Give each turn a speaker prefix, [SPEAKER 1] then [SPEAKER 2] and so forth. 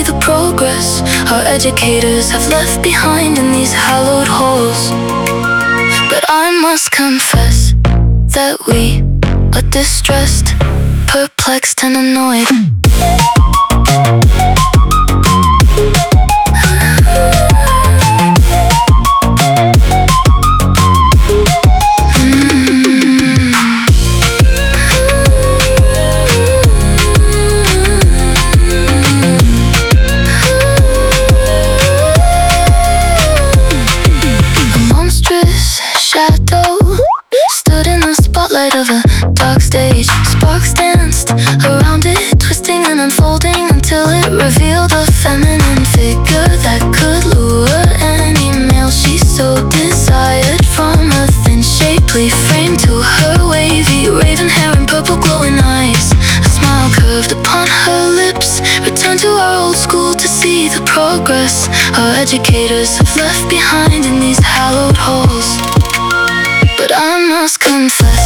[SPEAKER 1] see the progress our educators have left behind in these hallowed halls. But I must confess that we are distressed, perplexed and annoyed. Shadow stood in the spotlight of a dark stage. Sparks danced around it, twisting and unfolding until it revealed a feminine figure that could lure any male she so desired. From a thin, shapely frame to her wavy raven hair and purple glowing eyes, a smile curved upon her lips. Return to our old school to see the progress our educators have left behind in these hallowed halls. But I must confess